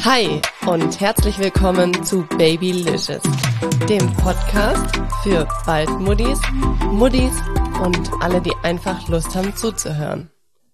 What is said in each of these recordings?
Hi und herzlich willkommen zu Babylicious, dem Podcast für Bald-Muddis, Muddis und alle, die einfach Lust haben zuzuhören.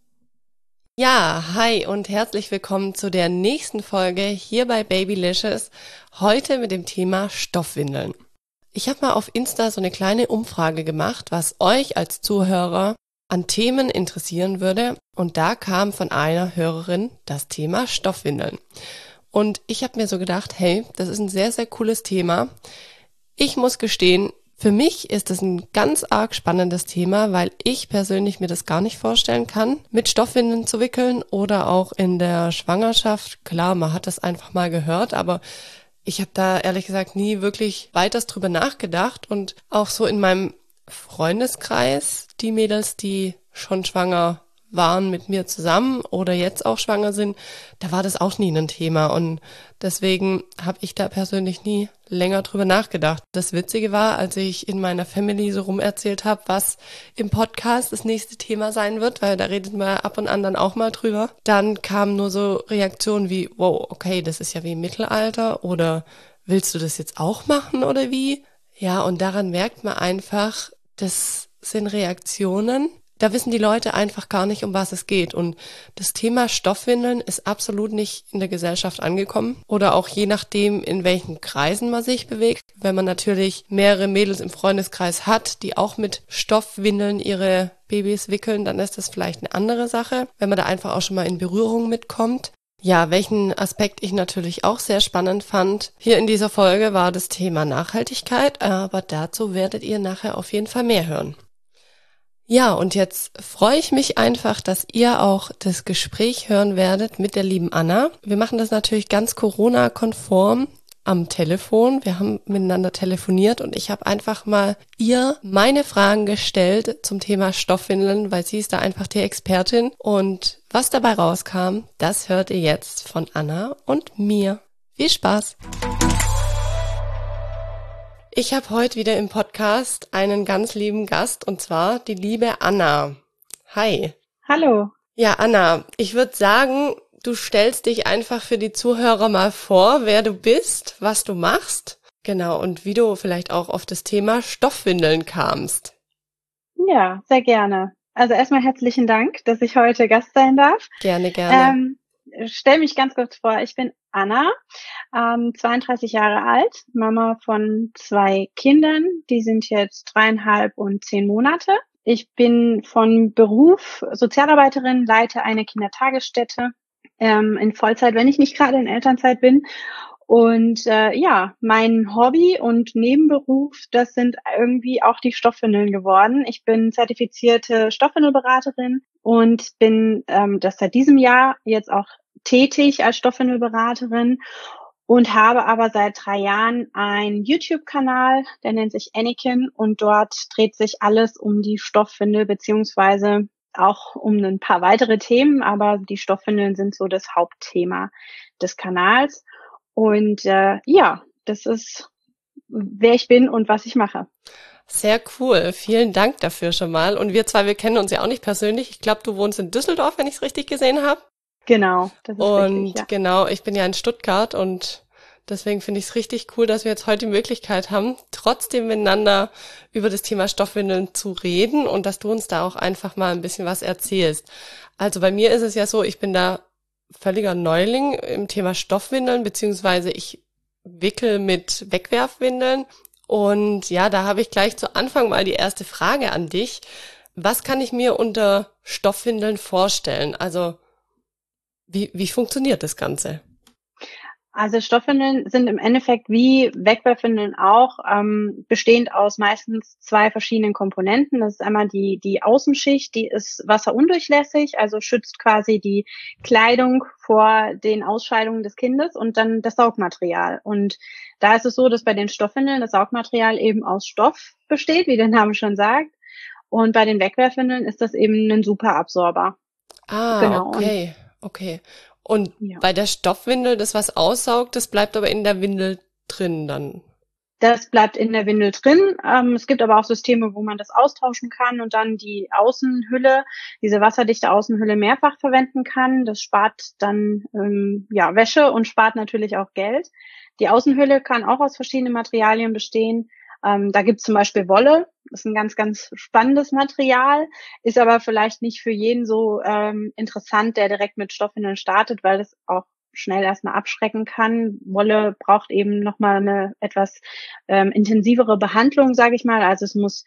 Ja, hi und herzlich willkommen zu der nächsten Folge hier bei Babylicious, heute mit dem Thema Stoffwindeln. Ich habe mal auf Insta so eine kleine Umfrage gemacht, was euch als Zuhörer an Themen interessieren würde, und da kam von einer Hörerin das Thema Stoffwindeln. Und ich habe mir so gedacht, hey, das ist ein sehr, sehr cooles Thema. Ich muss gestehen, für mich ist das ein ganz arg spannendes Thema, weil ich persönlich mir das gar nicht vorstellen kann, mit Stoffwindeln zu wickeln oder auch in der Schwangerschaft. Klar, man hat das einfach mal gehört, aber ich habe da ehrlich gesagt nie wirklich weiters drüber nachgedacht. Und auch so in meinem Freundeskreis, die Mädels, die schon schwanger waren mit mir zusammen oder jetzt auch schwanger sind, da war das auch nie ein Thema, und deswegen habe ich da persönlich nie länger drüber nachgedacht. Das Witzige war, als ich in meiner Family so rum erzählt habe, was im Podcast das nächste Thema sein wird, weil da redet man ab und an dann auch mal drüber, dann kamen nur so Reaktionen wie, wow, okay, das ist ja wie im Mittelalter, oder willst du das jetzt auch machen oder wie? Ja, und daran merkt man einfach, das sind Reaktionen, da wissen die Leute einfach gar nicht, um was es geht. Und das Thema Stoffwindeln ist absolut nicht in der Gesellschaft angekommen. Oder auch je nachdem, in welchen Kreisen man sich bewegt. Wenn man natürlich mehrere Mädels im Freundeskreis hat, die auch mit Stoffwindeln ihre Babys wickeln, dann ist das vielleicht eine andere Sache, wenn man da einfach auch schon mal in Berührung mitkommt. Ja, welchen Aspekt ich natürlich auch sehr spannend fand hier in dieser Folge, war das Thema Nachhaltigkeit. Aber dazu werdet ihr nachher auf jeden Fall mehr hören. Ja, und jetzt freue ich mich einfach, dass ihr auch das Gespräch hören werdet mit der lieben Anna. Wir machen das natürlich ganz Corona-konform am Telefon. Wir haben miteinander telefoniert und ich habe einfach mal ihr meine Fragen gestellt zum Thema Stoffwindeln, weil sie ist da einfach die Expertin. Und was dabei rauskam, das hört ihr jetzt von Anna und mir. Viel Spaß! Ich habe heute wieder im Podcast einen ganz lieben Gast, und zwar die liebe Anna. Hi. Hallo. Ja, Anna, ich würde sagen, du stellst dich einfach für die Zuhörer mal vor, wer du bist, was du machst. Genau, und wie du vielleicht auch auf das Thema Stoffwindeln kamst. Ja, sehr gerne. Also erstmal herzlichen Dank, dass ich heute Gast sein darf. Gerne, gerne. Stell mich ganz kurz vor, ich bin Anna, 32 Jahre alt, Mama von 2 Kindern, die sind jetzt 3,5 und 10 Monate. Ich bin von Beruf Sozialarbeiterin, leite eine Kindertagesstätte in Vollzeit, wenn ich nicht gerade in Elternzeit bin. Und mein Hobby und Nebenberuf, das sind irgendwie auch die Stoffwindeln geworden. Ich bin zertifizierte Stoffwindelberaterin und bin das seit diesem Jahr jetzt auch tätig als Stoffwindelberaterin und habe aber seit 3 Jahren einen YouTube-Kanal, der nennt sich Anakin, und dort dreht sich alles um die Stoffwindel beziehungsweise auch um ein paar weitere Themen, aber die Stoffwindeln sind so das Hauptthema des Kanals. Und das ist, wer ich bin und was ich mache. Sehr cool. Vielen Dank dafür schon mal. Und wir kennen uns ja auch nicht persönlich. Ich glaube, du wohnst in Düsseldorf, wenn ich es richtig gesehen habe. Genau, das ist richtig, ja. Genau, ich bin ja in Stuttgart, und deswegen finde ich es richtig cool, dass wir jetzt heute die Möglichkeit haben, trotzdem miteinander über das Thema Stoffwindeln zu reden und dass du uns da auch einfach mal ein bisschen was erzählst. Also bei mir ist es ja so, ich bin da völliger Neuling im Thema Stoffwindeln, beziehungsweise ich wickel mit Wegwerfwindeln. Und ja, da habe ich gleich zu Anfang mal die erste Frage an dich. Was kann ich mir unter Stoffwindeln vorstellen? Also wie funktioniert das Ganze? Also Stoffwindeln sind im Endeffekt wie Wegwerfwindeln auch, bestehend aus meistens 2 verschiedenen Komponenten. Das ist einmal die Außenschicht, die ist wasserundurchlässig, also schützt quasi die Kleidung vor den Ausscheidungen des Kindes, und dann das Saugmaterial. Und da ist es so, dass bei den Stoffwindeln das Saugmaterial eben aus Stoff besteht, wie der Name schon sagt. Und bei den Wegwerfwindeln ist das eben ein Superabsorber. Genau. Okay. Und Ja. bei der Stoffwindel, das was aussaugt, das bleibt aber in der Windel drin dann. Das bleibt in der Windel drin. Es gibt aber auch Systeme, wo man das austauschen kann und dann die Außenhülle, diese wasserdichte Außenhülle mehrfach verwenden kann. Das spart dann Wäsche und spart natürlich auch Geld. Die Außenhülle kann auch aus verschiedenen Materialien bestehen. Da gibt es zum Beispiel Wolle. Das ist ein ganz, ganz spannendes Material, ist aber vielleicht nicht für jeden so interessant, der direkt mit Stoffwindeln startet, weil das auch schnell erstmal abschrecken kann. Wolle braucht eben nochmal eine etwas intensivere Behandlung, sage ich mal. Also es muss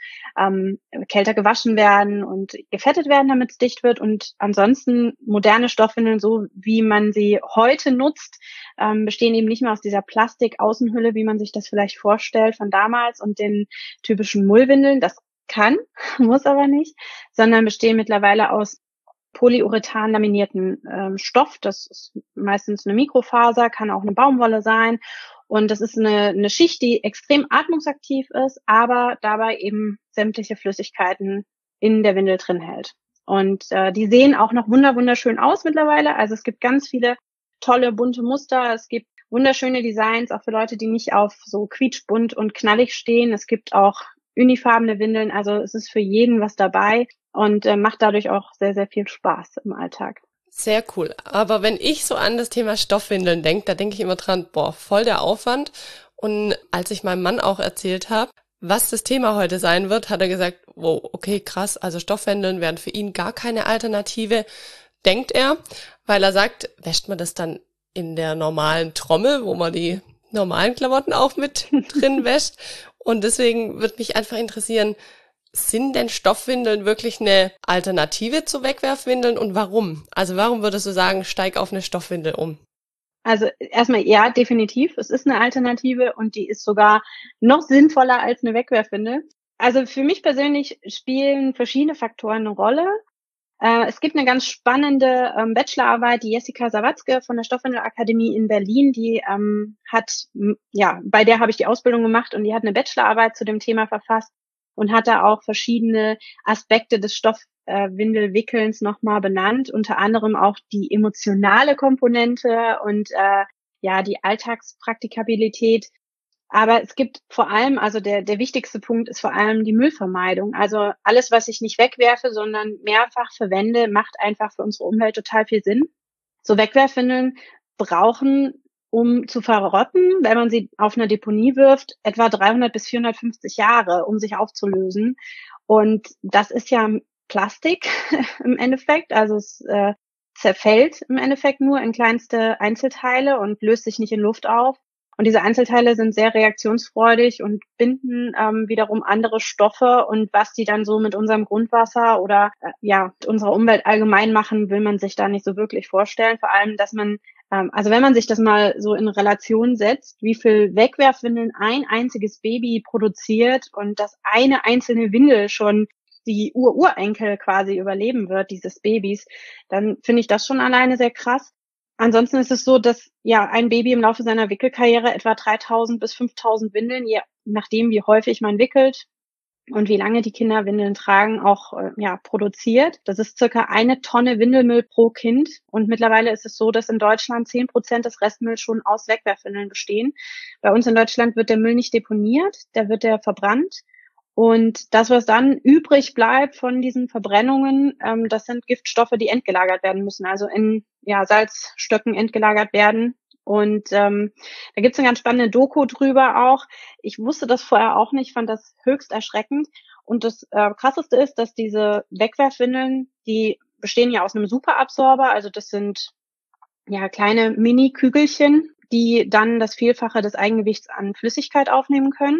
kälter gewaschen werden und gefettet werden, damit es dicht wird. Und ansonsten moderne Stoffwindeln, so wie man sie heute nutzt, bestehen eben nicht mehr aus dieser Plastik-Außenhülle, wie man sich das vielleicht vorstellt von damals und den typischen Mullwindeln. Das kann, muss aber nicht, sondern bestehen mittlerweile aus Polyurethan laminierten Stoff. Das ist meistens eine Mikrofaser, kann auch eine Baumwolle sein. Und das ist eine Schicht, die extrem atmungsaktiv ist, aber dabei eben sämtliche Flüssigkeiten in der Windel drin hält. Und die sehen auch noch wunderschön aus mittlerweile. Also es gibt ganz viele tolle, bunte Muster. Es gibt wunderschöne Designs, auch für Leute, die nicht auf so quietschbunt und knallig stehen. Es gibt auch unifarbene Windeln. Also es ist für jeden was dabei und macht dadurch auch sehr, sehr viel Spaß im Alltag. Sehr cool. Aber wenn ich so an das Thema Stoffwindeln denke, da denke ich immer dran, voll der Aufwand. Und als ich meinem Mann auch erzählt habe, was das Thema heute sein wird, hat er gesagt, wow, okay, krass, also Stoffwindeln wären für ihn gar keine Alternative, denkt er, weil er sagt, wäscht man das dann in der normalen Trommel, wo man die normalen Klamotten auch mit drin wäscht. Und deswegen würde mich einfach interessieren, sind denn Stoffwindeln wirklich eine Alternative zu Wegwerfwindeln und warum? Also warum würdest du sagen, steig auf eine Stoffwindel um? Also erstmal ja, definitiv. Es ist eine Alternative und die ist sogar noch sinnvoller als eine Wegwerfwindel. Also für mich persönlich spielen verschiedene Faktoren eine Rolle. Es gibt eine ganz spannende Bachelorarbeit, die Jessica Sawatzke von der Stoffwindelakademie in Berlin, die bei der habe ich die Ausbildung gemacht und die hat eine Bachelorarbeit zu dem Thema verfasst und hat da auch verschiedene Aspekte des Stoffwindelwickelns nochmal benannt, unter anderem auch die emotionale Komponente und die Alltagspraktikabilität. Aber es gibt vor allem, also der wichtigste Punkt ist vor allem die Müllvermeidung. Also alles, was ich nicht wegwerfe, sondern mehrfach verwende, macht einfach für unsere Umwelt total viel Sinn. So Wegwerfwindeln brauchen, um zu verrotten, wenn man sie auf eine Deponie wirft, etwa 300 bis 450 Jahre, um sich aufzulösen. Und das ist ja Plastik im Endeffekt. Also es zerfällt im Endeffekt nur in kleinste Einzelteile und löst sich nicht in Luft auf. Und diese Einzelteile sind sehr reaktionsfreudig und binden wiederum andere Stoffe. Und was die dann so mit unserem Grundwasser oder mit unserer Umwelt allgemein machen, will man sich da nicht so wirklich vorstellen. Vor allem, dass man, wenn man sich das mal so in Relation setzt, wie viel Wegwerfwindeln ein einziges Baby produziert und dass eine einzelne Windel schon die Urenkel quasi überleben wird, dieses Babys, dann finde ich das schon alleine sehr krass. Ansonsten ist es so, dass ein Baby im Laufe seiner Wickelkarriere etwa 3.000 bis 5.000 Windeln, je nachdem wie häufig man wickelt und wie lange die Kinder Windeln tragen, auch produziert. Das ist circa 1 Tonne Windelmüll pro Kind. Und mittlerweile ist es so, dass in Deutschland 10% des Restmülls schon aus Wegwerfwindeln bestehen. Bei uns in Deutschland wird der Müll nicht deponiert, wird der verbrannt. Und das, was dann übrig bleibt von diesen Verbrennungen, das sind Giftstoffe, die entgelagert werden müssen, also in Salzstöcken entgelagert werden. Und da gibt's eine ganz spannende Doku drüber auch. Ich wusste das vorher auch nicht, fand das höchst erschreckend. Und das Krasseste ist, dass diese Wegwerfwindeln, die bestehen ja aus einem Superabsorber, also das sind kleine Mini-Kügelchen, die dann das Vielfache des Eigengewichts an Flüssigkeit aufnehmen können.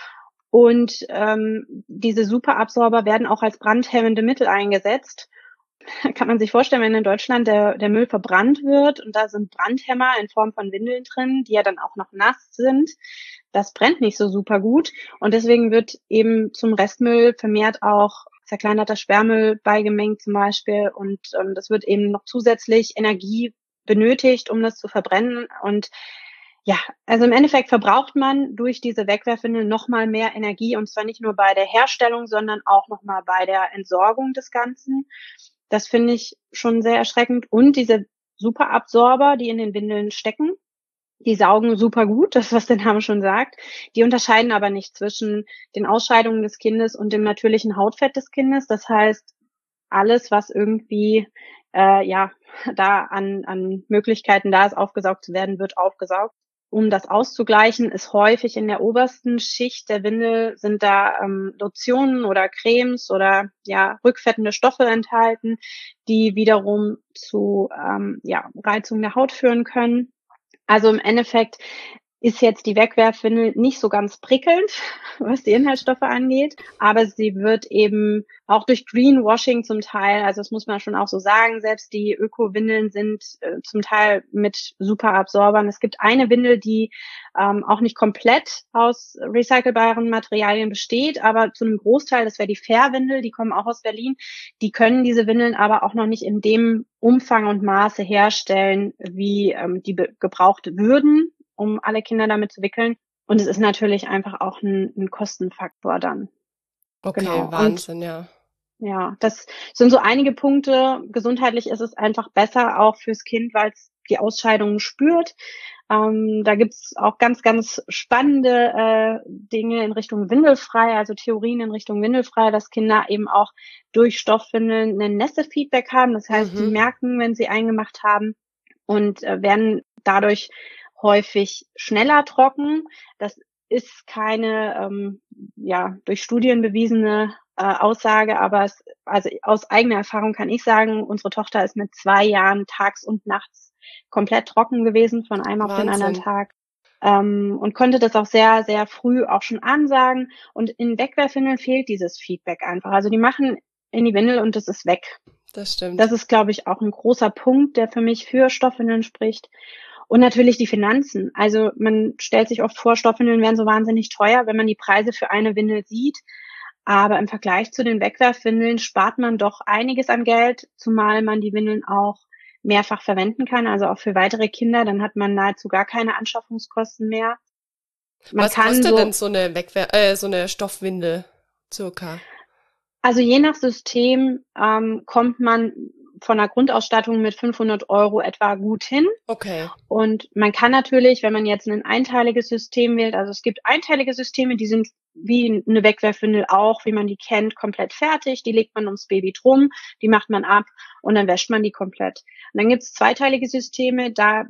Und diese Superabsorber werden auch als brandhemmende Mittel eingesetzt. Kann man sich vorstellen, wenn in Deutschland der Müll verbrannt wird und da sind Brandhemmer in Form von Windeln drin, die ja dann auch noch nass sind. Das brennt nicht so super gut. Und deswegen wird eben zum Restmüll vermehrt auch zerkleinerter Sperrmüll beigemengt zum Beispiel. Und das wird eben noch zusätzlich Energie benötigt, um das zu verbrennen. Und also im Endeffekt verbraucht man durch diese Wegwerfwindeln nochmal mehr Energie und zwar nicht nur bei der Herstellung, sondern auch nochmal bei der Entsorgung des Ganzen. Das finde ich schon sehr erschreckend. Und diese Superabsorber, die in den Windeln stecken, Die saugen super gut, das, was der Name schon sagt. Die unterscheiden aber nicht zwischen den Ausscheidungen des Kindes und dem natürlichen Hautfett des Kindes. Das heißt, alles, was irgendwie da an Möglichkeiten da ist, aufgesaugt zu werden, wird aufgesaugt. Um das auszugleichen, ist häufig in der obersten Schicht der Windel sind da Lotionen oder Cremes oder rückfettende Stoffe enthalten, die wiederum zu Reizung der Haut führen können. Also im Endeffekt ist jetzt die Wegwerfwindel nicht so ganz prickelnd, was die Inhaltsstoffe angeht, aber sie wird eben auch durch Greenwashing zum Teil, also das muss man schon auch so sagen, selbst die Öko-Windeln sind zum Teil mit Superabsorbern. Es gibt eine Windel, die auch nicht komplett aus recycelbaren Materialien besteht, aber zu einem Großteil, das wäre die Fair-Windel, die kommen auch aus Berlin, die können diese Windeln aber auch noch nicht in dem Umfang und Maße herstellen, wie die gebraucht würden, um alle Kinder damit zu wickeln. Und es ist natürlich einfach auch ein Kostenfaktor dann. Okay, Genau. Wahnsinn, und, ja. Ja, das sind so einige Punkte. Gesundheitlich ist es einfach besser auch fürs Kind, weil es die Ausscheidungen spürt. Da gibt's auch ganz, ganz spannende Dinge in Richtung windelfrei, also Theorien in Richtung windelfrei, dass Kinder eben auch durch Stoffwindeln ein Nässe-Feedback haben. Das heißt, die merken, wenn sie eingemacht haben und werden dadurch häufig schneller trocken. Das ist keine durch Studien bewiesene Aussage, aber aus eigener Erfahrung kann ich sagen, unsere Tochter ist mit 2 Jahren tags und nachts komplett trocken gewesen, von einem auf den anderen Tag. Und konnte das auch sehr, sehr früh auch schon ansagen. Und in Wegwerfwindeln fehlt dieses Feedback einfach. Also die machen in die Windel und das ist weg. Das stimmt. Das ist, glaube ich, auch ein großer Punkt, der für mich für Stoffwindeln spricht. Und natürlich die Finanzen. Also man stellt sich oft vor, Stoffwindeln wären so wahnsinnig teuer, wenn man die Preise für eine Windel sieht. Aber im Vergleich zu den Wegwerfwindeln spart man doch einiges an Geld, zumal man die Windeln auch mehrfach verwenden kann, also auch für weitere Kinder. Dann hat man nahezu gar keine Anschaffungskosten mehr. Was kostet denn so eine Stoffwindel circa? Also je nach System kommt man von der Grundausstattung mit 500 € etwa gut hin. Okay. Und man kann natürlich, wenn man jetzt ein einteiliges System wählt, also es gibt einteilige Systeme, die sind wie eine Wegwerfwindel auch, wie man die kennt, komplett fertig. Die legt man ums Baby drum, die macht man ab und dann wäscht man die komplett. Und dann gibt es zweiteilige Systeme, da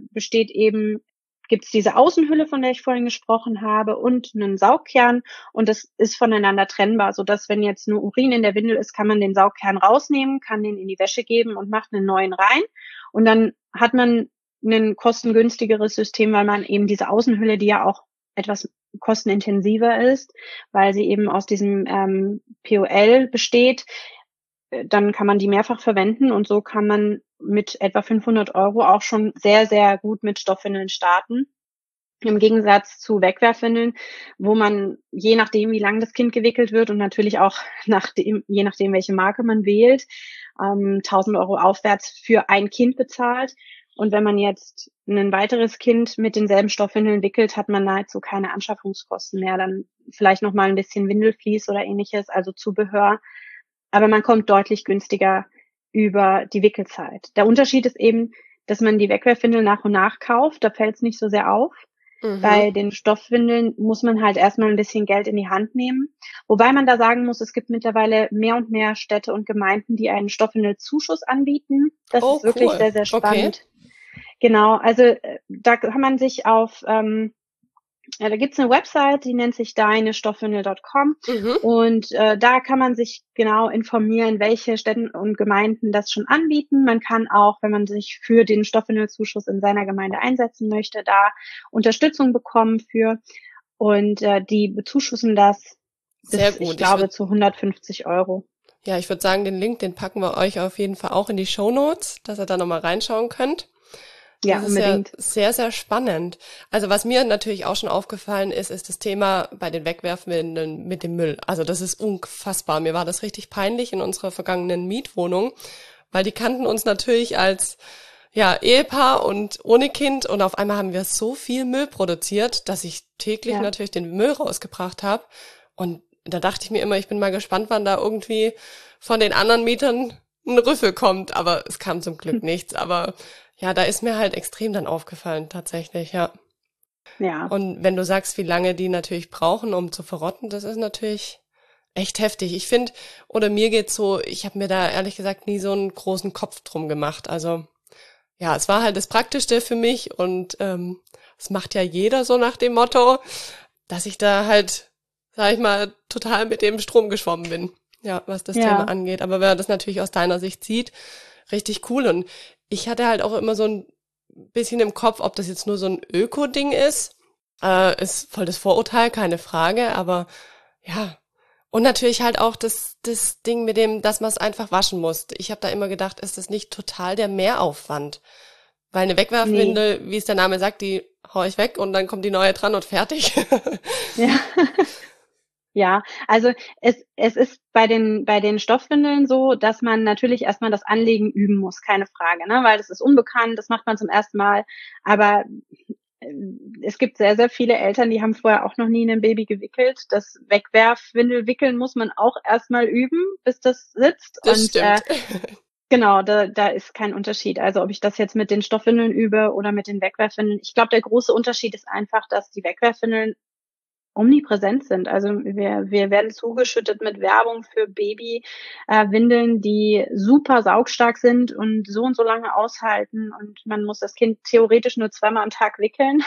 gibt's diese Außenhülle, von der ich vorhin gesprochen habe, und einen Saugkern, und das ist voneinander trennbar, sodass, wenn jetzt nur Urin in der Windel ist, kann man den Saugkern rausnehmen, kann den in die Wäsche geben und macht einen neuen rein. Und dann hat man ein kostengünstigeres System, weil man eben diese Außenhülle, die ja auch etwas kostenintensiver ist, weil sie eben aus diesem POL besteht, dann kann man die mehrfach verwenden, und so kann man mit etwa 500 € auch schon sehr, sehr gut mit Stoffwindeln starten. Im Gegensatz zu Wegwerfwindeln, wo man, je nachdem, wie lang das Kind gewickelt wird und natürlich auch je nachdem, welche Marke man wählt, 1.000 € aufwärts für ein Kind bezahlt. Und wenn man jetzt ein weiteres Kind mit denselben Stoffwindeln wickelt, hat man nahezu keine Anschaffungskosten mehr. Dann vielleicht noch mal ein bisschen Windelflies oder ähnliches, also Zubehör. Aber man kommt deutlich günstiger über die Wickelzeit. Der Unterschied ist eben, dass man die Wegwerfwindeln nach und nach kauft. Da fällt es nicht so sehr auf. Bei den Stoffwindeln muss man halt erstmal ein bisschen Geld in die Hand nehmen. Wobei man da sagen muss, es gibt mittlerweile mehr und mehr Städte und Gemeinden, die einen Stoffwindelzuschuss anbieten. Das ist wirklich sehr, sehr spannend. Okay. Genau, also da kann man sich da gibt's eine Website, die nennt sich deinestoffwindel.com, und da kann man sich genau informieren, welche Städte und Gemeinden das schon anbieten. Man kann auch, wenn man sich für den Stoffwindelzuschuss in seiner Gemeinde einsetzen möchte, da Unterstützung bekommen für, und die bezuschussen das sehr gut. Ich glaube, zu 150 €. Ja, ich würde sagen, den Link, den packen wir euch auf jeden Fall auch in die Shownotes, dass ihr da nochmal reinschauen könnt. Das ja, unbedingt. Ist ja sehr, sehr spannend. Also was mir natürlich auch schon aufgefallen ist das Thema bei den Wegwerfwindeln mit dem Müll. Also das ist unfassbar. Mir war das richtig peinlich in unserer vergangenen Mietwohnung, weil die kannten uns natürlich als Ehepaar und ohne Kind, und auf einmal haben wir so viel Müll produziert, dass ich täglich natürlich den Müll rausgebracht habe. Und da dachte ich mir immer, ich bin mal gespannt, wann da irgendwie von den anderen Mietern ein Rüffel kommt. Aber es kam zum Glück nichts. Aber ja, da ist mir halt extrem dann aufgefallen, tatsächlich, ja. Ja. Und wenn du sagst, wie lange die natürlich brauchen, um zu verrotten, das ist natürlich echt heftig. Ich finde, oder mir geht's so, ich habe mir da ehrlich gesagt nie so einen großen Kopf drum gemacht. Also ja, es war halt das Praktischste für mich und es macht ja jeder so nach dem Motto, dass ich da halt, sag ich mal, total mit dem Strom geschwommen bin, ja, was das Thema Ja. angeht. Aber wenn man das natürlich aus deiner Sicht sieht, richtig cool. Und ich hatte halt auch immer so ein bisschen im Kopf, ob das jetzt nur so ein Öko-Ding ist voll das Vorurteil, keine Frage, aber ja. Und natürlich halt auch das Ding mit dem, dass man es einfach waschen muss. Ich habe da immer gedacht, ist das nicht total der Mehraufwand? Weil eine Nee. Wegwerfwindel, wie es der Name sagt, die hau ich weg und dann kommt die neue dran und fertig. Ja. Ja, also es ist bei den Stoffwindeln so, dass man natürlich erstmal das Anlegen üben muss, keine Frage, ne? Weil das ist unbekannt, das macht man zum ersten Mal. Aber es gibt sehr, sehr viele Eltern, die haben vorher auch noch nie ein Baby gewickelt. Das Wegwerfwindel wickeln muss man auch erstmal üben, bis das sitzt. Das Und stimmt. genau, da ist kein Unterschied. Also ob ich das jetzt mit den Stoffwindeln übe oder mit den Wegwerfwindeln. Ich glaube, der große Unterschied ist einfach, dass die Wegwerfwindeln omnipräsent sind. Also wir werden zugeschüttet mit Werbung für Windeln, die super saugstark sind und so lange aushalten und man muss das Kind theoretisch nur zweimal am Tag wickeln.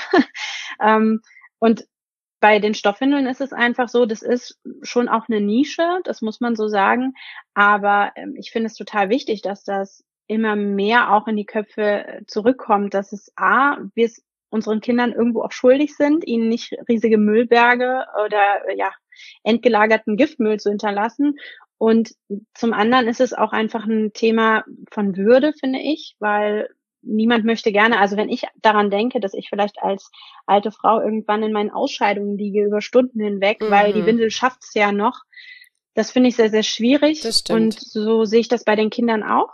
Und bei den Stoffwindeln ist es einfach so, das ist schon auch eine Nische, das muss man so sagen. Aber ich finde es total wichtig, dass das immer mehr auch in die Köpfe zurückkommt, dass wir es unseren Kindern irgendwo auch schuldig sind, ihnen nicht riesige Müllberge oder ja entgelagerten Giftmüll zu hinterlassen. Und zum anderen ist es auch einfach ein Thema von Würde, finde ich, weil niemand möchte gerne, also wenn ich daran denke, dass ich vielleicht als alte Frau irgendwann in meinen Ausscheidungen liege über Stunden hinweg, weil die Mhm, Windel schafft's ja noch, das finde ich sehr, sehr schwierig das und stimmt. so sehe ich das bei den Kindern auch.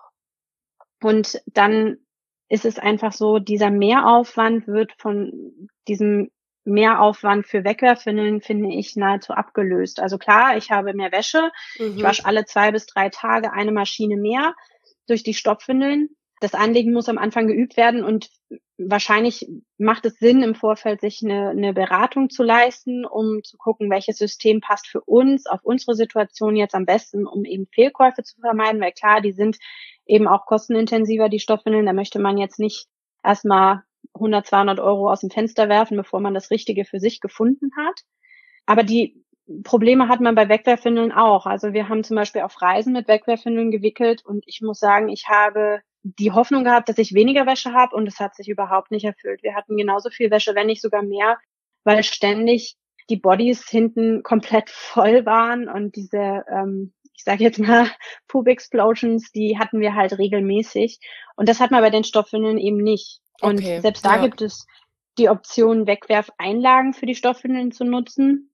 Und dann ist es einfach so, dieser Mehraufwand wird von diesem Mehraufwand für Wegwerfwindeln, finde ich, nahezu abgelöst. Also klar, ich habe mehr Wäsche. Ich Mhm. wasche alle 2 bis 3 Tage eine Maschine mehr durch die Stopfwindeln. Das Anlegen muss am Anfang geübt werden und wahrscheinlich macht es Sinn, im Vorfeld sich eine Beratung zu leisten, um zu gucken, welches System passt für uns, auf unsere Situation jetzt am besten, um eben Fehlkäufe zu vermeiden, weil klar, die sind eben auch kostenintensiver, die Stoffwindeln. Da möchte man jetzt nicht erstmal 100, 200 Euro aus dem Fenster werfen, bevor man das Richtige für sich gefunden hat. Aber die Probleme hat man bei Wegwerfwindeln auch. Also wir haben zum Beispiel auf Reisen mit Wegwerfwindeln gewickelt und ich muss sagen, ich habe die Hoffnung gehabt, dass ich weniger Wäsche habe und es hat sich überhaupt nicht erfüllt. Wir hatten genauso viel Wäsche, wenn nicht sogar mehr, weil ständig die Bodies hinten komplett voll waren und diese, ich sage jetzt mal, Poop Explosions, die hatten wir halt regelmäßig. Und das hat man bei den Stoffwindeln eben nicht. Und Okay, selbst da ja, gibt es die Option, Wegwerfeinlagen für die Stoffwindeln zu nutzen.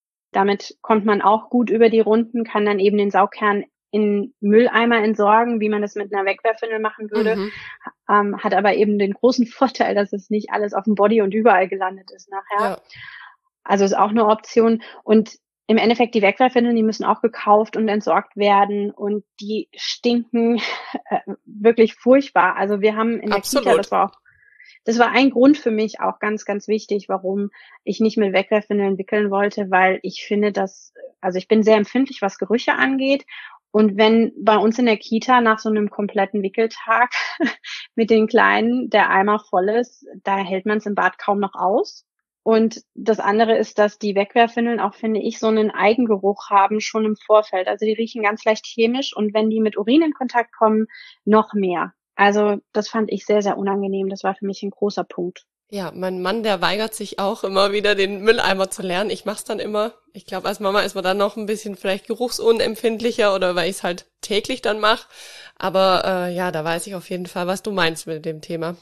Damit kommt man auch gut über die Runden, kann dann eben den Saugkern in Mülleimer entsorgen, wie man das mit einer Wegwerfwindel machen würde, mhm, hat aber eben den großen Vorteil, dass es nicht alles auf dem Body und überall gelandet ist nachher. ja, Also ist auch eine Option. Und im Endeffekt die Wegwerfwindeln, die müssen auch gekauft und entsorgt werden und die stinken wirklich furchtbar. Also wir haben in der Kita, absolut. das war ein Grund für mich auch ganz, ganz wichtig, warum ich nicht mit Wegwerfwindeln wickeln wollte, weil ich finde, also ich bin sehr empfindlich, was Gerüche angeht. Und wenn bei uns in der Kita nach so einem kompletten Wickeltag mit den Kleinen der Eimer voll ist, da hält man es im Bad kaum noch aus. Und das andere ist, dass die Wegwerfwindeln auch, finde ich, so einen Eigengeruch haben schon im Vorfeld. Also die riechen ganz leicht chemisch und wenn die mit Urin in Kontakt kommen, noch mehr. Also das fand ich sehr, sehr unangenehm. Das war für mich ein großer Punkt. Ja, mein Mann, der weigert sich auch immer wieder, den Mülleimer zu leeren. Ich mach's dann immer. Ich glaube, als Mama ist man dann noch ein bisschen vielleicht geruchsunempfindlicher oder weil ich es halt täglich dann mache. Aber ja, da weiß ich auf jeden Fall, was du meinst mit dem Thema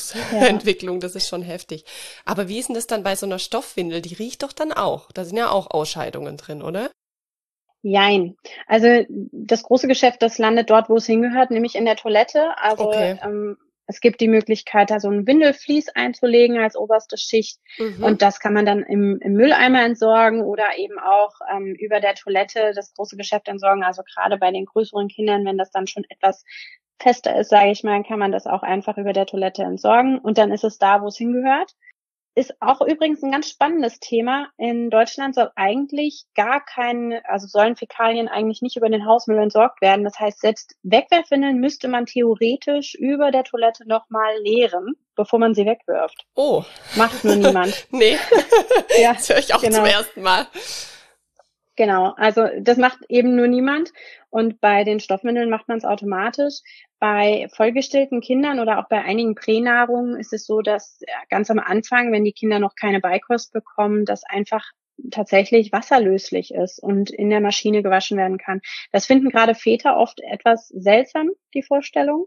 Ja. Geruchsentwicklung. Das ist schon heftig. Aber wie ist denn das dann bei so einer Stoffwindel? Die riecht doch dann auch. Da sind ja auch Ausscheidungen drin, oder? Jein. Also das große Geschäft, das landet dort, wo es hingehört, nämlich in der Toilette. Also Okay. es gibt die Möglichkeit, da so ein Windelflies einzulegen als oberste Schicht Mhm. und das kann man dann im Mülleimer entsorgen oder eben auch über der Toilette das große Geschäft entsorgen. Also gerade bei den größeren Kindern, wenn das dann schon etwas fester ist, sage ich mal, kann man das auch einfach über der Toilette entsorgen und dann ist es da, wo es hingehört. ist auch übrigens ein ganz spannendes Thema. In Deutschland soll eigentlich sollen Fäkalien eigentlich nicht über den Hausmüll entsorgt werden. Das heißt, selbst Wegwerfwindeln müsste man theoretisch über der Toilette nochmal leeren, bevor man sie wegwirft. Oh. Macht nur niemand. Nee, Ja, das höre ich auch genau. zum ersten Mal. Genau, also das macht eben nur niemand und bei den Stoffwindeln macht man es automatisch. Bei vollgestillten Kindern oder auch bei einigen Pränahrungen ist es so, dass ganz am Anfang, wenn die Kinder noch keine Beikost bekommen, das einfach tatsächlich wasserlöslich ist und in der Maschine gewaschen werden kann. Das finden gerade Väter oft etwas seltsam, die Vorstellung,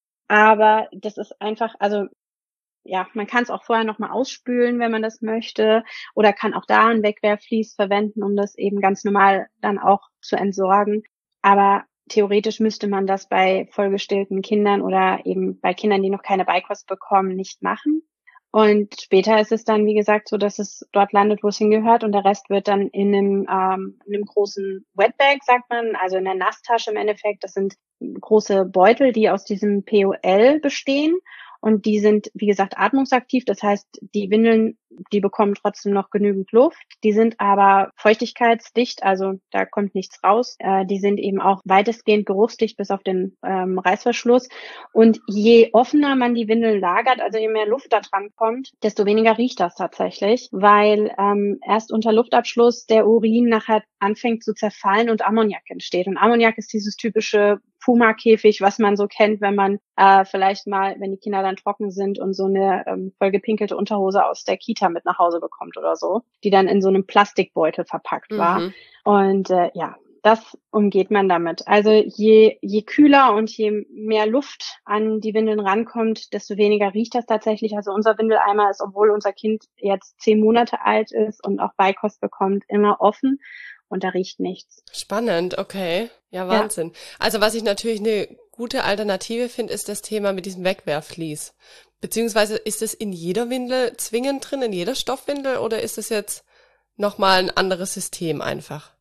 aber das ist einfach, also ja, man kann es auch vorher nochmal ausspülen, wenn man das möchte, oder kann auch da ein Wegwerfvlies verwenden, um das eben ganz normal dann auch zu entsorgen. Aber theoretisch müsste man das bei vollgestillten Kindern oder eben bei Kindern, die noch keine Beikost bekommen, nicht machen. Und später ist es dann, wie gesagt, so, dass es dort landet, wo es hingehört, und der Rest wird dann in einem großen Wetbag, sagt man, also in der Nasstasche im Endeffekt. Das sind große Beutel, die aus diesem POL bestehen. Und die sind, wie gesagt, atmungsaktiv. Das heißt, die Windeln, die bekommen trotzdem noch genügend Luft. Die sind aber feuchtigkeitsdicht, also da kommt nichts raus. Die sind eben auch weitestgehend geruchsdicht bis auf den Reißverschluss. Und je offener man die Windeln lagert, also je mehr Luft da dran kommt, desto weniger riecht das tatsächlich, weil erst unter Luftabschluss der Urin nachher anfängt zu zerfallen und Ammoniak entsteht. Und Ammoniak ist dieses typische Puma-Käfig, was man so kennt, wenn man vielleicht mal, wenn die Kinder dann trocken sind und so eine vollgepinkelte Unterhose aus der Kita mit nach Hause bekommt oder so, die dann in so einem Plastikbeutel verpackt war. Und das umgeht man damit. Also je kühler und je mehr Luft an die Windeln rankommt, desto weniger riecht das tatsächlich. Also unser Windeleimer ist, obwohl unser Kind jetzt 10 Monate alt ist und auch Beikost bekommt, immer offen. Und da riecht nichts. Spannend, okay. Ja, Wahnsinn. Ja. Also was ich natürlich eine gute Alternative finde, ist das Thema mit diesem Wegwerfvlies. Beziehungsweise ist es in jeder Windel zwingend drin, in jeder Stoffwindel, oder ist es jetzt nochmal ein anderes System einfach?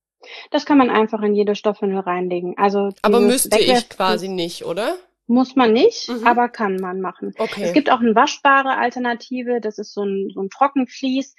Das kann man einfach in jede Stoffwindel reinlegen. Also aber müsste ich quasi nicht, oder? Muss man nicht, aber kann man machen. Okay. Es gibt auch eine waschbare Alternative, das ist so ein Trockenvlies.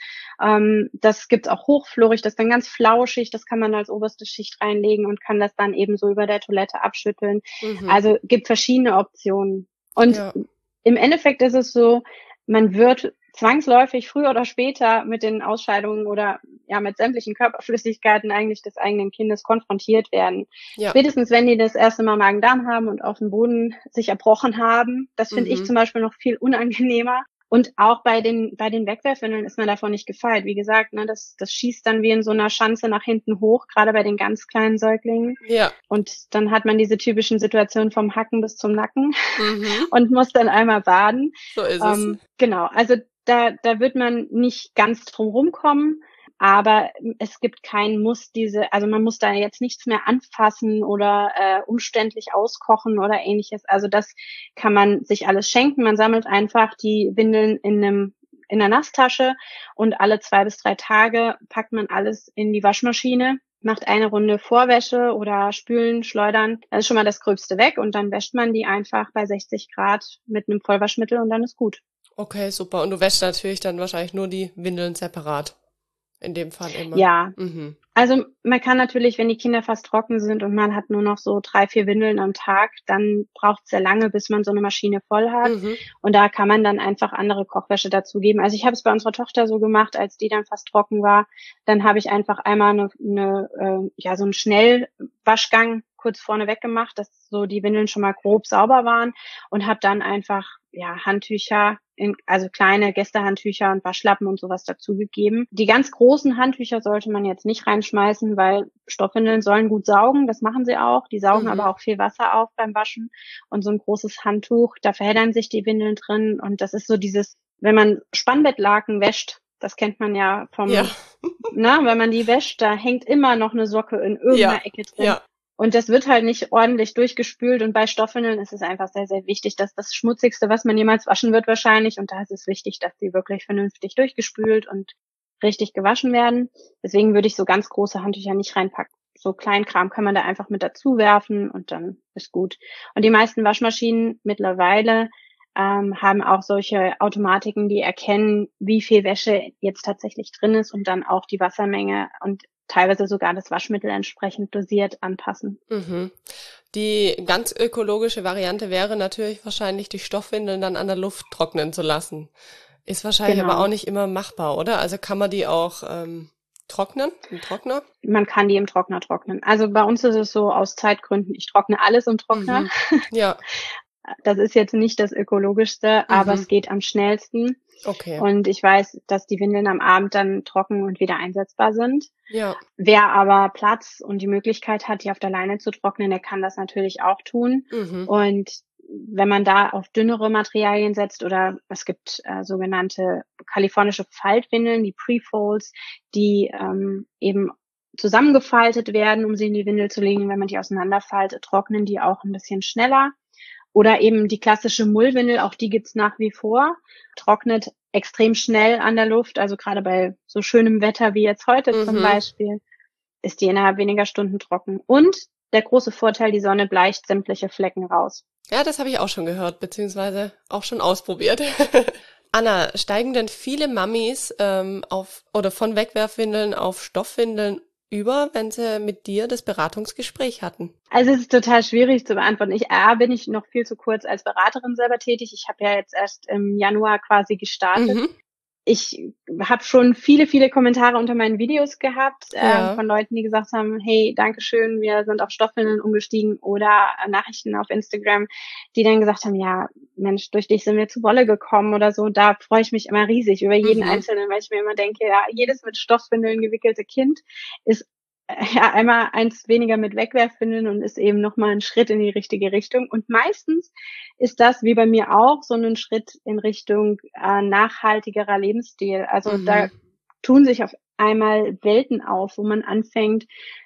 Das gibt's auch hochflorig, das ist dann ganz flauschig, das kann man als oberste Schicht reinlegen und kann das dann eben so über der Toilette abschütteln. Also gibt verschiedene Optionen. Und im Endeffekt ist es so, man wird zwangsläufig früher oder später mit den Ausscheidungen oder mit sämtlichen Körperflüssigkeiten eigentlich des eigenen Kindes konfrontiert werden. Ja. Spätestens, wenn die das erste Mal Magen-Darm haben und auf dem Boden sich erbrochen haben. Das finde ich zum Beispiel noch viel unangenehmer. Und auch bei den Wegwerfwindeln ist man davon nicht gefeit. Wie gesagt, ne, das schießt dann wie in so einer Schanze nach hinten hoch, gerade bei den ganz kleinen Säuglingen. Ja. Und dann hat man diese typischen Situationen vom Hacken bis zum Nacken und muss dann einmal baden. So ist es. Genau, also da wird man nicht ganz drum rumkommen, aber es gibt keinen Muss, also man muss da jetzt nichts mehr anfassen oder umständlich auskochen oder ähnliches. Also das kann man sich alles schenken. Man sammelt einfach die Windeln in einer Nasstasche und alle 2 bis 3 Tage packt man alles in die Waschmaschine, macht eine Runde Vorwäsche oder Spülen, Schleudern. Dann ist schon mal das Gröbste weg und dann wäscht man die einfach bei 60 Grad mit einem Vollwaschmittel und dann ist gut. Okay, super. Und du wäschst natürlich dann wahrscheinlich nur die Windeln separat. In dem Fall immer. Ja. Also man kann natürlich, wenn die Kinder fast trocken sind und man hat nur noch so 3, 4 Windeln am Tag, dann braucht es sehr lange, bis man so eine Maschine voll hat. Und da kann man dann einfach andere Kochwäsche dazugeben. Also ich habe es bei unserer Tochter so gemacht, als die dann fast trocken war. Dann habe ich einfach einmal so einen Schnellwaschgang kurz vorneweg gemacht, dass so die Windeln schon mal grob sauber waren und habe dann einfach Handtücher, also kleine Gästehandtücher und Waschlappen und sowas dazugegeben. Die ganz großen Handtücher sollte man jetzt nicht reinschmeißen, weil Stoffwindeln sollen gut saugen, das machen sie auch. Die saugen aber auch viel Wasser auf beim Waschen. Und so ein großes Handtuch, da verheddern sich die Windeln drin. Und das ist so dieses, wenn man Spannbettlaken wäscht, das kennt man ja wenn man die wäscht, da hängt immer noch eine Socke in irgendeiner Ecke drin. Ja. Und das wird halt nicht ordentlich durchgespült. Und bei Stoffwindeln ist es einfach sehr, sehr wichtig, dass das Schmutzigste, was man jemals waschen wird wahrscheinlich. Und da ist es wichtig, dass die wirklich vernünftig durchgespült und richtig gewaschen werden. Deswegen würde ich so ganz große Handtücher nicht reinpacken. So Kleinkram kann man da einfach mit dazu werfen und dann ist gut. Und die meisten Waschmaschinen mittlerweile haben auch solche Automatiken, die erkennen, wie viel Wäsche jetzt tatsächlich drin ist und dann auch die Wassermenge und teilweise sogar das Waschmittel entsprechend dosiert anpassen. Mhm. Die ganz ökologische Variante wäre natürlich wahrscheinlich, die Stoffwindeln dann an der Luft trocknen zu lassen. Ist wahrscheinlich aber auch Genau. nicht immer machbar, oder? Also kann man die auch trocknen, im Trockner? Man kann die im Trockner trocknen. Also bei uns ist es so aus Zeitgründen, ich trockne alles im Trockner. Mhm. Ja. Das ist jetzt nicht das Ökologischste, aber Mhm. es geht am schnellsten. Okay. Und ich weiß, dass die Windeln am Abend dann trocken und wieder einsetzbar sind. Ja. Wer aber Platz und die Möglichkeit hat, die auf der Leine zu trocknen, der kann das natürlich auch tun. Mhm. Und wenn man da auf dünnere Materialien setzt oder es gibt sogenannte kalifornische Faltwindeln, die Pre-Folds, die eben zusammengefaltet werden, um sie in die Windel zu legen. Wenn man die auseinanderfaltet, trocknen die auch ein bisschen schneller. Oder eben die klassische Mullwindel, auch die gibt's nach wie vor, trocknet extrem schnell an der Luft. Also gerade bei so schönem Wetter wie jetzt heute zum Beispiel, ist die innerhalb weniger Stunden trocken. Und der große Vorteil, die Sonne bleicht sämtliche Flecken raus. Ja, das habe ich auch schon gehört, beziehungsweise auch schon ausprobiert. Anna, steigen denn viele Mamis auf oder von Wegwerfwindeln auf Stoffwindeln über, wenn sie mit dir das Beratungsgespräch hatten? Also es ist total schwierig zu beantworten. Bin ich noch viel zu kurz als Beraterin selber tätig. Ich habe ja jetzt erst im Januar quasi gestartet. Mhm. Ich habe schon viele Kommentare unter meinen Videos gehabt Ja. von Leuten, die gesagt haben, hey, dankeschön, wir sind auf Stoffwindeln umgestiegen, oder Nachrichten auf Instagram, die dann gesagt haben, ja, Mensch, durch dich sind wir zu Wolle gekommen oder so. Da freue ich mich immer riesig über jeden Einzelnen, weil ich mir immer denke, ja, jedes mit Stoffwindeln gewickelte Kind ist ja einmal eins weniger mit Wegwerfwindeln und ist eben nochmal ein Schritt in die richtige Richtung. Und meistens ist das, wie bei mir auch, so ein Schritt in Richtung nachhaltigerer Lebensstil. Also da tun sich auf einmal Welten auf, wo man anfängt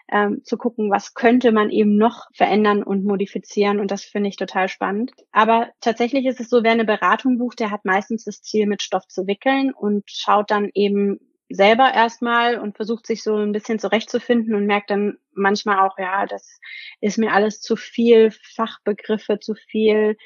zu gucken, was könnte man eben noch verändern und modifizieren. Und das finde ich total spannend. Aber tatsächlich ist es so, wer eine Beratung bucht, der hat meistens das Ziel, mit Stoff zu wickeln und schaut dann eben selber erstmal und versucht sich so ein bisschen zurechtzufinden und merkt dann manchmal auch, ja, das ist mir alles zu viel Fachbegriffe, zu viel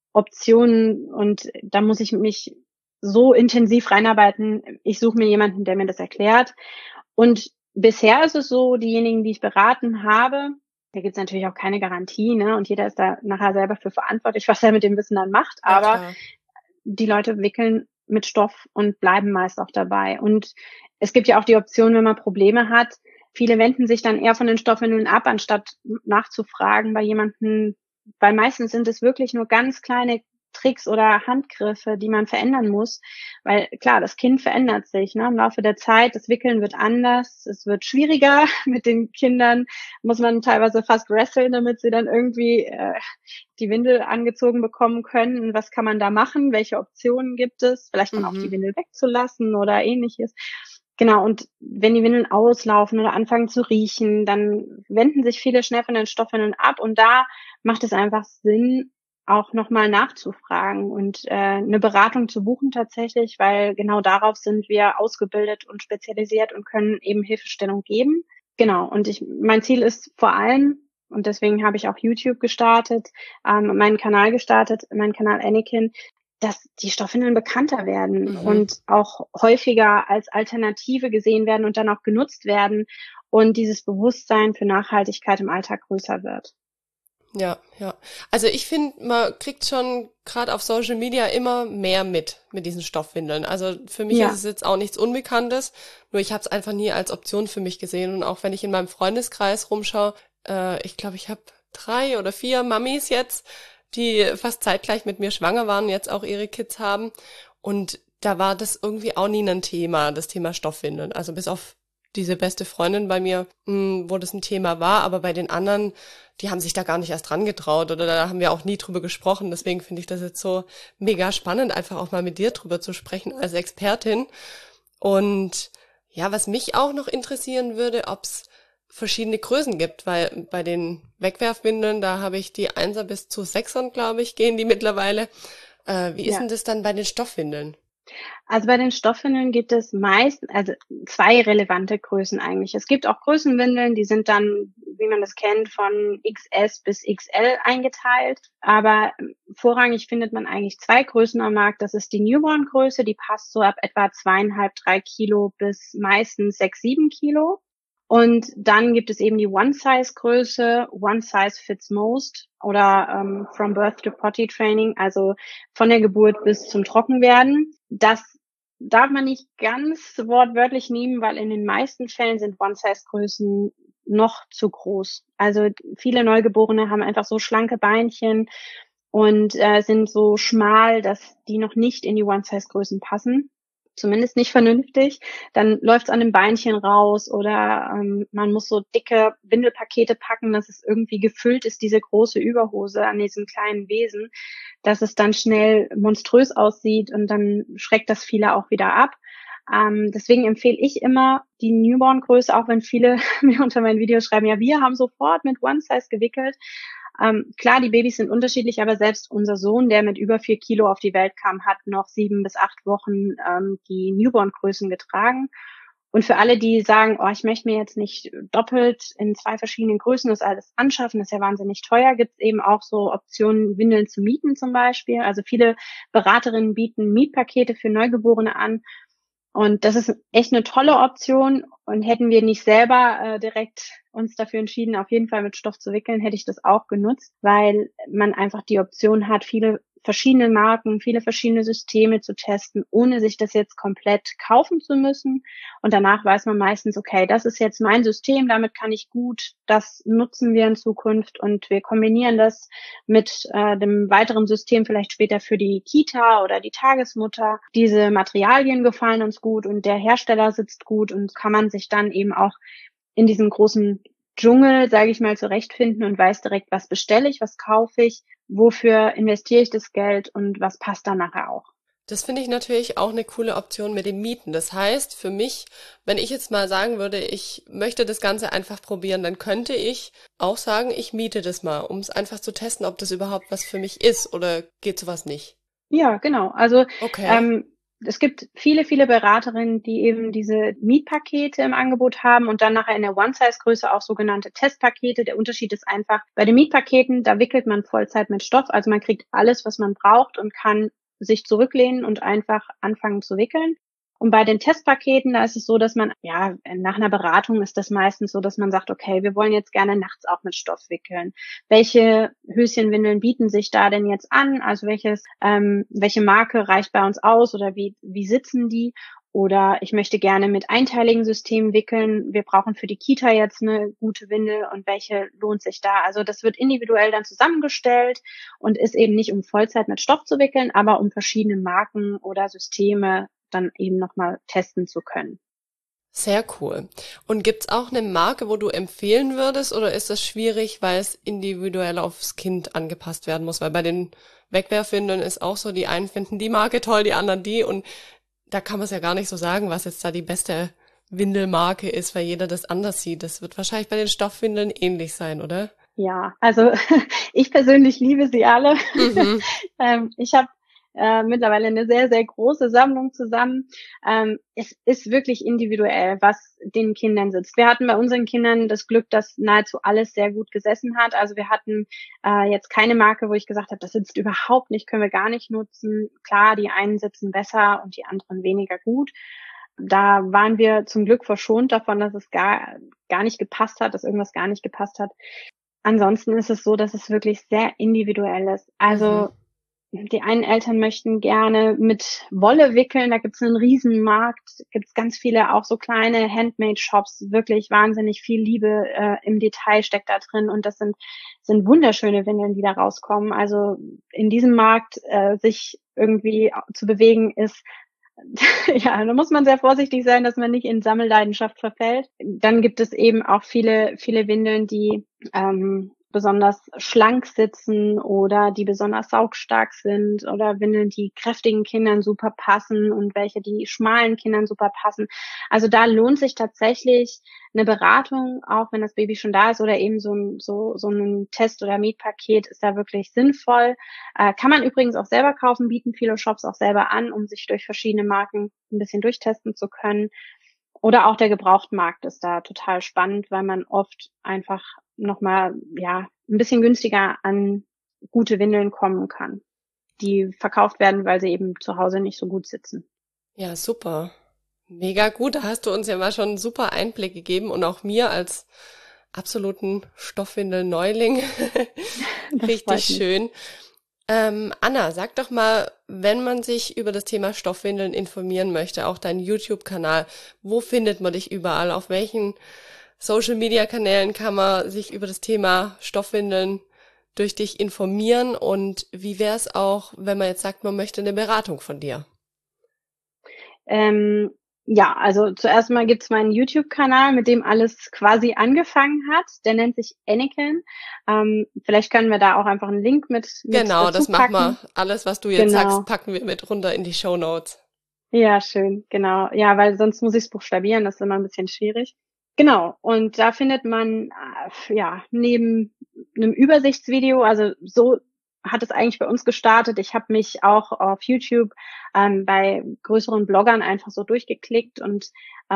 Optionen und da muss ich mich so intensiv reinarbeiten. Ich suche mir jemanden, der mir das erklärt. Und bisher ist es so, diejenigen, die ich beraten habe, da gibt es natürlich auch keine Garantie, ne? Und jeder ist da nachher selber für verantwortlich, was er mit dem Wissen dann macht. Ja, aber klar. Die Leute wickeln mit Stoff und bleiben meist auch dabei. Und es gibt ja auch die Option, wenn man Probleme hat. Viele wenden sich dann eher von den Stoffwindeln ab, anstatt nachzufragen bei jemandem, weil meistens sind es wirklich nur ganz kleine Tricks oder Handgriffe, die man verändern muss. Weil klar, das Kind verändert sich, ne, im Laufe der Zeit. Das Wickeln wird anders, es wird schwieriger. Mit den Kindern muss man teilweise fast wresteln, damit sie dann irgendwie die Windel angezogen bekommen können. Und was kann man da machen? Welche Optionen gibt es? Vielleicht dann auch die Windel wegzulassen oder ähnliches. Genau, und wenn die Windeln auslaufen oder anfangen zu riechen, dann wenden sich viele schnell von den Stoffwindeln ab. Und da macht es einfach Sinn, auch nochmal nachzufragen und eine Beratung zu buchen tatsächlich, weil genau darauf sind wir ausgebildet und spezialisiert und können eben Hilfestellung geben. Genau, und mein Ziel ist vor allem, und deswegen habe ich auch YouTube gestartet, meinen Kanal Anakin, dass die Stoffwindeln bekannter werden und auch häufiger als Alternative gesehen werden und dann auch genutzt werden und dieses Bewusstsein für Nachhaltigkeit im Alltag größer wird. Ja, ja. Also ich finde, man kriegt schon gerade auf Social Media immer mehr mit diesen Stoffwindeln. Also für mich ist es jetzt auch nichts Unbekanntes, nur ich habe es einfach nie als Option für mich gesehen. Und auch wenn ich in meinem Freundeskreis rumschaue, ich glaube, ich habe 3 oder 4 Mamis jetzt, die fast zeitgleich mit mir schwanger waren, jetzt auch ihre Kids haben. Und da war das irgendwie auch nie ein Thema, das Thema Stoffwindeln. Also bis auf diese beste Freundin bei mir, wo das ein Thema war, aber bei den anderen, die haben sich da gar nicht erst dran getraut oder da haben wir auch nie drüber gesprochen. Deswegen finde ich das jetzt so mega spannend, einfach auch mal mit dir drüber zu sprechen als Expertin. Und ja, was mich auch noch interessieren würde, ob es verschiedene Größen gibt, weil bei den Wegwerfwindeln, da habe ich die 1er bis zu 6ern, glaube ich, gehen die mittlerweile. Wie ist denn das dann bei den Stoffwindeln? Also bei den Stoffwindeln gibt es also 2 relevante Größen eigentlich. Es gibt auch Größenwindeln, die sind dann, wie man das kennt, von XS bis XL eingeteilt. Aber vorrangig findet man eigentlich 2 Größen am Markt. Das ist die Newborn-Größe, die passt so ab etwa 2,5, 3 Kilo bis meistens 6, 7 Kilo. Und dann gibt es eben die One-Size-Größe, One Size Fits Most oder From Birth to Potty Training, also von der Geburt bis zum Trockenwerden. Das darf man nicht ganz wortwörtlich nehmen, weil in den meisten Fällen sind One-Size-Größen noch zu groß. Also viele Neugeborene haben einfach so schlanke Beinchen und sind so schmal, dass die noch nicht in die One-Size-Größen passen. Zumindest nicht vernünftig, dann läuft's an den Beinchen raus oder man muss so dicke Windelpakete packen, dass es irgendwie gefüllt ist, diese große Überhose an diesem kleinen Wesen, dass es dann schnell monströs aussieht und dann schreckt das viele auch wieder ab. Deswegen empfehle ich immer die Newborn-Größe, auch wenn viele mir unter meinen Videos schreiben, ja, wir haben sofort mit One Size gewickelt. Klar, die Babys sind unterschiedlich, aber selbst unser Sohn, der mit über 4 Kilo auf die Welt kam, hat noch 7 bis 8 Wochen die Newborn-Größen getragen. Und für alle, die sagen, oh, ich möchte mir jetzt nicht doppelt in 2 verschiedenen Größen das alles anschaffen, das ist ja wahnsinnig teuer, gibt es eben auch so Optionen, Windeln zu mieten zum Beispiel. Also viele Beraterinnen bieten Mietpakete für Neugeborene an. Und das ist echt eine tolle Option. Und hätten wir nicht selber direkt uns dafür entschieden, auf jeden Fall mit Stoff zu wickeln, hätte ich das auch genutzt, weil man einfach die Option hat, viele verschiedene Marken, viele verschiedene Systeme zu testen, ohne sich das jetzt komplett kaufen zu müssen. Und danach weiß man meistens, okay, das ist jetzt mein System, damit kann ich gut, das nutzen wir in Zukunft und wir kombinieren das mit dem weiteren System vielleicht später für die Kita oder die Tagesmutter. Diese Materialien gefallen uns gut und der Hersteller sitzt gut und kann man sich dann eben auch in diesem großen Dschungel, sage ich mal, zurechtfinden und weiß direkt, was bestelle ich, was kaufe ich, wofür investiere ich das Geld und was passt dann nachher auch. Das finde ich natürlich auch eine coole Option mit dem Mieten. Das heißt, für mich, wenn ich jetzt mal sagen würde, ich möchte das Ganze einfach probieren, dann könnte ich auch sagen, ich miete das mal, um es einfach zu testen, ob das überhaupt was für mich ist oder geht sowas nicht. Ja, genau. Also Okay. es gibt viele, viele Beraterinnen, die eben diese Mietpakete im Angebot haben und dann nachher in der One-Size-Größe auch sogenannte Testpakete. Der Unterschied ist einfach, bei den Mietpaketen, da wickelt man Vollzeit mit Stoff, also man kriegt alles, was man braucht und kann sich zurücklehnen und einfach anfangen zu wickeln. Und bei den Testpaketen, da ist es so, dass man, ja, nach einer Beratung ist das meistens so, dass man sagt, okay, wir wollen jetzt gerne nachts auch mit Stoff wickeln. Welche Höschenwindeln bieten sich da denn jetzt an? Also welche Marke reicht bei uns aus oder wie sitzen die? Oder ich möchte gerne mit einteiligen Systemen wickeln. Wir brauchen für die Kita jetzt eine gute Windel und welche lohnt sich da? Also das wird individuell dann zusammengestellt und ist eben nicht um Vollzeit mit Stoff zu wickeln, aber um verschiedene Marken oder Systeme dann eben nochmal testen zu können. Sehr cool. Und gibt's auch eine Marke, wo du empfehlen würdest, oder ist das schwierig, weil es individuell aufs Kind angepasst werden muss? Weil bei den Wegwerfwindeln ist auch so, die einen finden die Marke toll, die anderen die, und da kann man es ja gar nicht so sagen, was jetzt da die beste Windelmarke ist, weil jeder das anders sieht. Das wird wahrscheinlich bei den Stoffwindeln ähnlich sein, oder? Ja, also ich persönlich liebe sie alle. Mhm. Ich habe mittlerweile eine sehr, sehr große Sammlung zusammen. Es ist wirklich individuell, was den Kindern sitzt. Wir hatten bei unseren Kindern das Glück, dass nahezu alles sehr gut gesessen hat. Also wir hatten jetzt keine Marke, wo ich gesagt habe, das sitzt überhaupt nicht, können wir gar nicht nutzen. Klar, die einen sitzen besser und die anderen weniger gut. Da waren wir zum Glück verschont davon, dass es gar nicht gepasst hat, dass irgendwas gar nicht gepasst hat. Ansonsten ist es so, dass es wirklich sehr individuell ist. Also die einen Eltern möchten gerne mit Wolle wickeln, da gibt es einen Riesenmarkt, gibt es ganz viele auch so kleine Handmade-Shops, wirklich wahnsinnig viel Liebe im Detail steckt da drin und das sind wunderschöne Windeln, die da rauskommen. Also in diesem Markt sich irgendwie zu bewegen ist, ja, da muss man sehr vorsichtig sein, dass man nicht in Sammelleidenschaft verfällt. Dann gibt es eben auch viele, viele Windeln, die besonders schlank sitzen oder die besonders saugstark sind oder Windeln, die kräftigen Kindern super passen und welche, die schmalen Kindern super passen. Also da lohnt sich tatsächlich eine Beratung, auch wenn das Baby schon da ist, oder eben so ein Test- oder Mietpaket ist da wirklich sinnvoll. Kann man übrigens auch selber kaufen, bieten viele Shops auch selber an, um sich durch verschiedene Marken ein bisschen durchtesten zu können. Oder auch der Gebrauchtmarkt ist da total spannend, weil man oft einfach nochmal, ja, ein bisschen günstiger an gute Windeln kommen kann, die verkauft werden, weil sie eben zu Hause nicht so gut sitzen. Ja, super. Mega gut. Da hast du uns ja mal schon einen super Einblick gegeben und auch mir als absoluten Stoffwindel-Neuling. Das Richtig freut mich. schön. Anna, sag doch mal, wenn man sich über das Thema Stoffwindeln informieren möchte, auch deinen YouTube-Kanal, wo findet man dich überall? Auf welchen Social-Media-Kanälen kann man sich über das Thema Stoffwindeln durch dich informieren? Und wie wäre es auch, wenn man jetzt sagt, man möchte eine Beratung von dir? Ja, also zuerst mal gibt's meinen YouTube-Kanal, mit dem alles quasi angefangen hat. Der nennt sich Anakin. Vielleicht können wir da auch einfach einen Link mit Genau, dazu das machen wir. packen. Alles, was du jetzt sagst, Genau. packen wir mit runter in die Shownotes. Ja, schön, genau. Ja, weil sonst muss ich es buchstabieren, das ist immer ein bisschen schwierig. Genau, und da findet man, ja, neben einem Übersichtsvideo, also so hat es eigentlich bei uns gestartet. Ich habe mich auch auf YouTube bei größeren Bloggern einfach so durchgeklickt und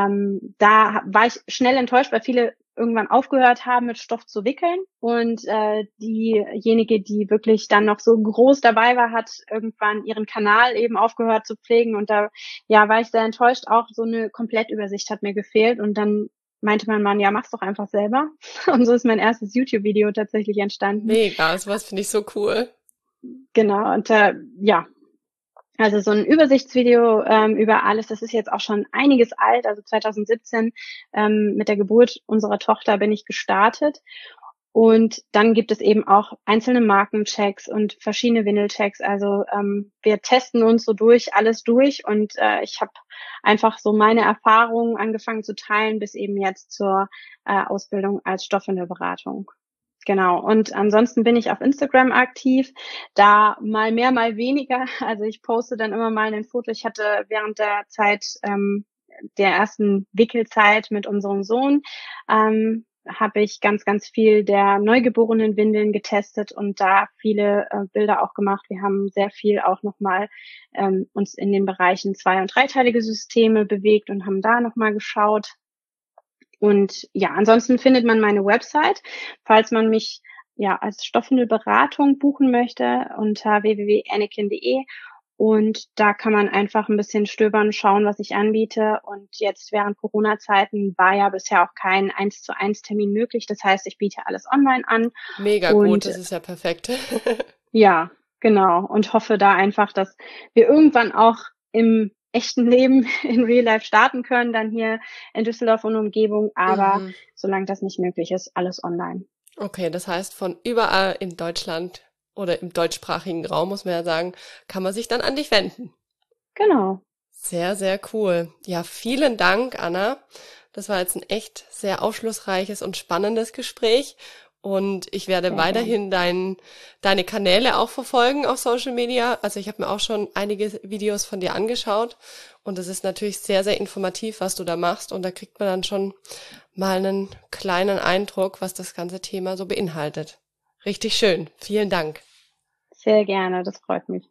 da war ich schnell enttäuscht, weil viele irgendwann aufgehört haben, mit Stoff zu wickeln. Und diejenige, die wirklich dann noch so groß dabei war, hat irgendwann ihren Kanal eben aufgehört zu pflegen. Und da ja, war ich sehr enttäuscht. Auch so eine Komplettübersicht hat mir gefehlt. Und dann meinte mein Mann, ja, mach's doch einfach selber. Und so ist mein erstes YouTube-Video tatsächlich entstanden. Mega, sowas finde ich so cool. Genau, und ja, also so ein Übersichtsvideo über alles, das ist jetzt auch schon einiges alt, also 2017 mit der Geburt unserer Tochter bin ich gestartet. Und dann gibt es eben auch einzelne Markenchecks und verschiedene Windelchecks. Also wir testen uns so alles durch und ich habe einfach so meine Erfahrungen angefangen zu teilen bis eben jetzt zur Ausbildung als Stoffwindelberatung. Genau. Und ansonsten bin ich auf Instagram aktiv, da mal mehr, mal weniger. Also ich poste dann immer mal ein Foto. Ich hatte während der Zeit der ersten Wickelzeit mit unserem Sohn habe ich ganz, ganz viel der neugeborenen Windeln getestet und da viele Bilder auch gemacht. Wir haben sehr viel auch nochmal uns in den Bereichen zwei- und dreiteilige Systeme bewegt und haben da nochmal geschaut. Und ja, ansonsten findet man meine Website, falls man mich ja als Stoffwindelberatung buchen möchte, unter www.anakin.de. Und da kann man einfach ein bisschen stöbern, schauen, was ich anbiete. Und jetzt während Corona-Zeiten war ja bisher auch kein 1:1 Termin möglich. Das heißt, ich biete alles online an. Mega gut, Und das ist ja perfekt. ja, genau. Und hoffe da einfach, dass wir irgendwann auch im echten Leben in Real Life starten können, dann hier in Düsseldorf und Umgebung. Aber Mhm. solange das nicht möglich ist, alles online. Okay, das heißt, von überall in Deutschland oder im deutschsprachigen Raum, muss man ja sagen, kann man sich dann an dich wenden. Genau. Sehr, sehr cool. Ja, vielen Dank, Anna. Das war jetzt ein echt sehr aufschlussreiches und spannendes Gespräch. Und ich werde Sehr gern. weiterhin deine Kanäle auch verfolgen auf Social Media. Also ich habe mir auch schon einige Videos von dir angeschaut. Und es ist natürlich sehr, sehr informativ, was du da machst. Und da kriegt man dann schon mal einen kleinen Eindruck, was das ganze Thema so beinhaltet. Richtig schön. Vielen Dank. Sehr gerne. Das freut mich.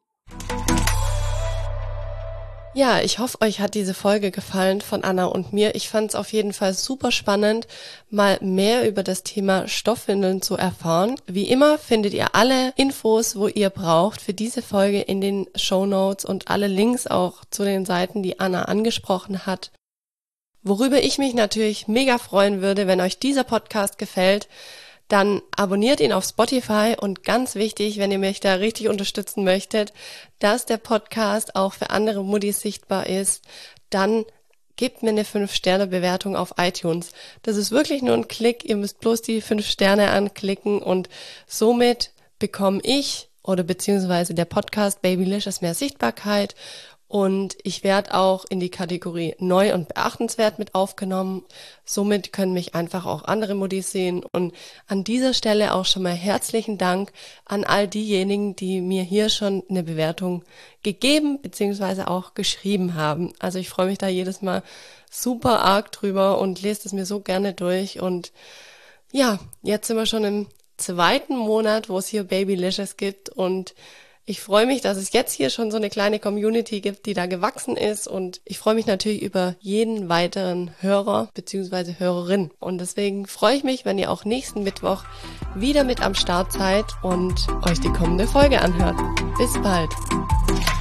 Ja, ich hoffe, euch hat diese Folge gefallen von Anna und mir. Ich fand es auf jeden Fall super spannend, mal mehr über das Thema Stoffwindeln zu erfahren. Wie immer findet ihr alle Infos, wo ihr braucht für diese Folge in den Shownotes und alle Links auch zu den Seiten, die Anna angesprochen hat. Worüber ich mich natürlich mega freuen würde, wenn euch dieser Podcast gefällt, dann abonniert ihn auf Spotify und ganz wichtig, wenn ihr mich da richtig unterstützen möchtet, dass der Podcast auch für andere Muttis sichtbar ist, dann gebt mir eine 5-Sterne-Bewertung auf iTunes. Das ist wirklich nur ein Klick, ihr müsst bloß die 5 Sterne anklicken und somit bekomme ich oder beziehungsweise der Podcast Babylicious mehr Sichtbarkeit Und ich werde auch in die Kategorie neu und beachtenswert mit aufgenommen. Somit können mich einfach auch andere Muddis sehen. Und an dieser Stelle auch schon mal herzlichen Dank an all diejenigen, die mir hier schon eine Bewertung gegeben bzw. auch geschrieben haben. Also ich freue mich da jedes Mal super arg drüber und lese es mir so gerne durch. Und ja, jetzt sind wir schon im 2. Monat, wo es hier Babylicious gibt, und ich freue mich, dass es jetzt hier schon so eine kleine Community gibt, die da gewachsen ist, und ich freue mich natürlich über jeden weiteren Hörer bzw. Hörerin. Und deswegen freue ich mich, wenn ihr auch nächsten Mittwoch wieder mit am Start seid und euch die kommende Folge anhört. Bis bald!